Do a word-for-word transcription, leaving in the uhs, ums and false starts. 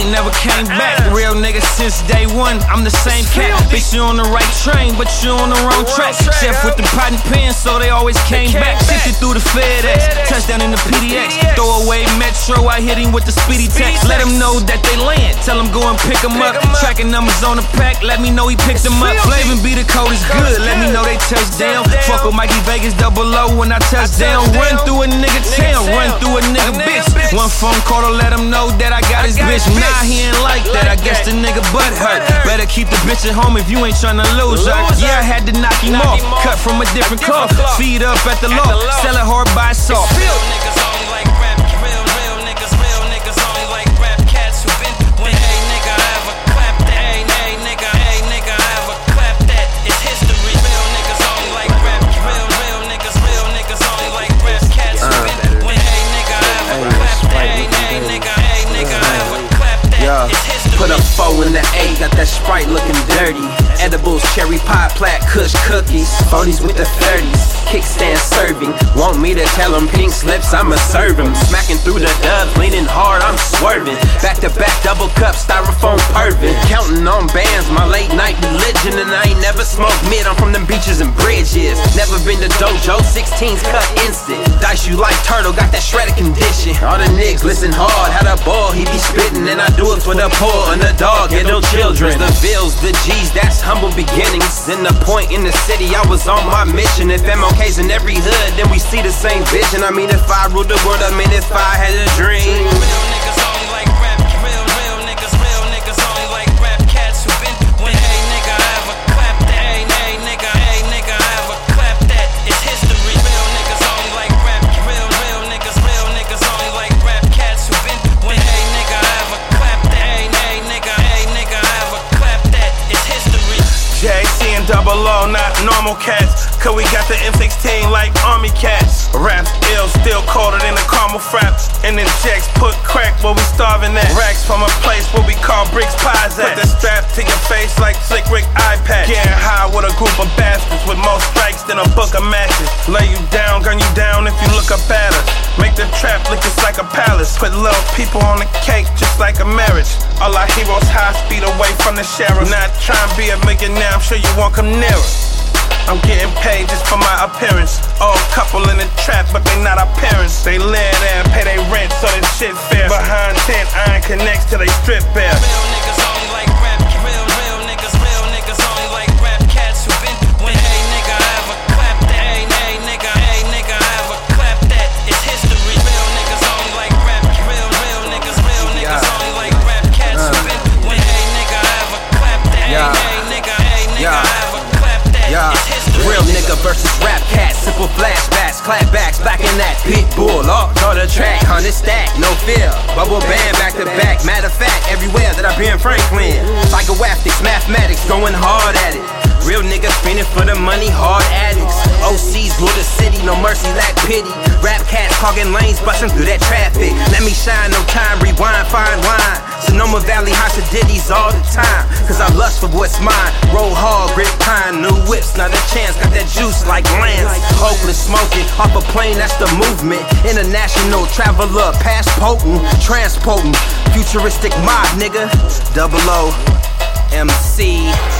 ain't never came back. Real nigga since day one, I'm the same cat. Bitch, you on the right train, but you on the wrong track. Chef with the pot and pen, so they always came back. Sifted through the FedEx, touchdown in the P D X. Throw away Metro, I hit him with the speedy text. Let him know that they land, tell him go and pick him up. Tracking numbers on the pack, let me know he picked them up. Flavin' be the code is good, let me know they touchdown. Fuck with Mikey Vegas, double O when I touch down. Run through a nigga town, run through a nigga bitch. One phone call to let him know that I got his bitch. Nah, he ain't like that, I guess the nigga butt hurt. Better keep the bitch at home if you ain't tryna lose her. Yeah, I had to knock him off, cut from a different cloth. Feed up at the loft, sell it hard by soft. Real niggas only like rap, real, real niggas, real niggas only like rap cats who been when hey nigga I ever clap that, hey, hey nigga, hey nigga I ever clap that, it's history. Real niggas only like rap, real, real niggas, real niggas only like rap cats who been when hey nigga I ever clap that, hey, hey nigga, hey nigga I ever clap that, it's history. Put a four in the eight, got that Sprite looking dirty. Edibles, cherry pie, plat, kush cookies. forties with the thirties, kickstand serving. Want me to tell them pink slips, I'ma serve them. Smacking through the dubs, leaning hard, I'm swerving. Back to back, double cup, styrofoam pervin'. Counting on bands, my late night religion. And I ain't never smoked mid, I'm from them beaches and bridges. Never been to dojo, sixteens cut instant. Dice you like turtle, got that shredded condition. All the niggas listen hard, how the ball he be spittin'. And I do it for the poor and the dog and no children. The bills, the G's, that's humble beginnings. In the point in the city, I was on my mission. If M L K's in every hood, then we see the same vision. I mean, if I ruled the world, I mean, if I had a dream. Real niggas only like rap, real, real niggas, real niggas only like rap cats who been when hey nigga I ever clap that, hey, hey nigga, hey nigga I ever clap that, it's history. Real niggas only like rap, real, real niggas, real niggas only like rap cats who been when hey nigga I ever clap that, hey, hey nigga, hey nigga I ever clap that, it's history. J C and double O, not normal cats. Cause we got the M sixteen like army cats. Raps ill, still colder than the caramel frap. And the checks put crack where we starving at. Racks from a place where we call bricks pies at. Put the strap to your face like Slick Rick iPad. Getting high with a group of bastards with more strikes than a book of matches. Lay you down, gun you down if you look up at us. Make the trap look just like a palace. Put little people on the cake just like a marriage. All our heroes high speed away from the sheriff. Not trying to be a millionaire, I'm sure you won't come near us. I'm getting paid just for my appearance. Old couple in the trap, but they not our parents. They live there and pay their rent, so this shit fair. Behind ten iron connects till they strip bare. Real niggas only like rap, real, real niggas, real niggas only like rap cats who been when hey nigga I ever clap that, hey, hey nigga, hey nigga I ever clap that, it's history. Real niggas only like rap, real, real niggas, real niggas only like rap cats who been when hey nigga I ever clap that, hey, hey nigga, hey nigga I ever clap that, it's history. Real nigga versus rap cat, simple flashbacks, clapbacks, back in that pit bull, off on the track, hundred stack, no fear, bubble band back to back. Matter of fact, everywhere that I've been Franklin, psychoactics, mathematics, going hard at it. Real niggas spinning for the money, hard addicts. O Cs rule the city, no mercy, lack pity. Rap cats clogging lanes, busting through that traffic. Let me shine, no time, rewind, fine wine. Sonoma Valley, house of ditties all the time. Cause I lust for what's mine. Roll hard, grip pine, new whips, not a chance. Got that juice like Lance. Hopeless smoking, off a plane, that's the movement. International traveler, passporting, transporting. Futuristic mob, nigga. Double O, M C.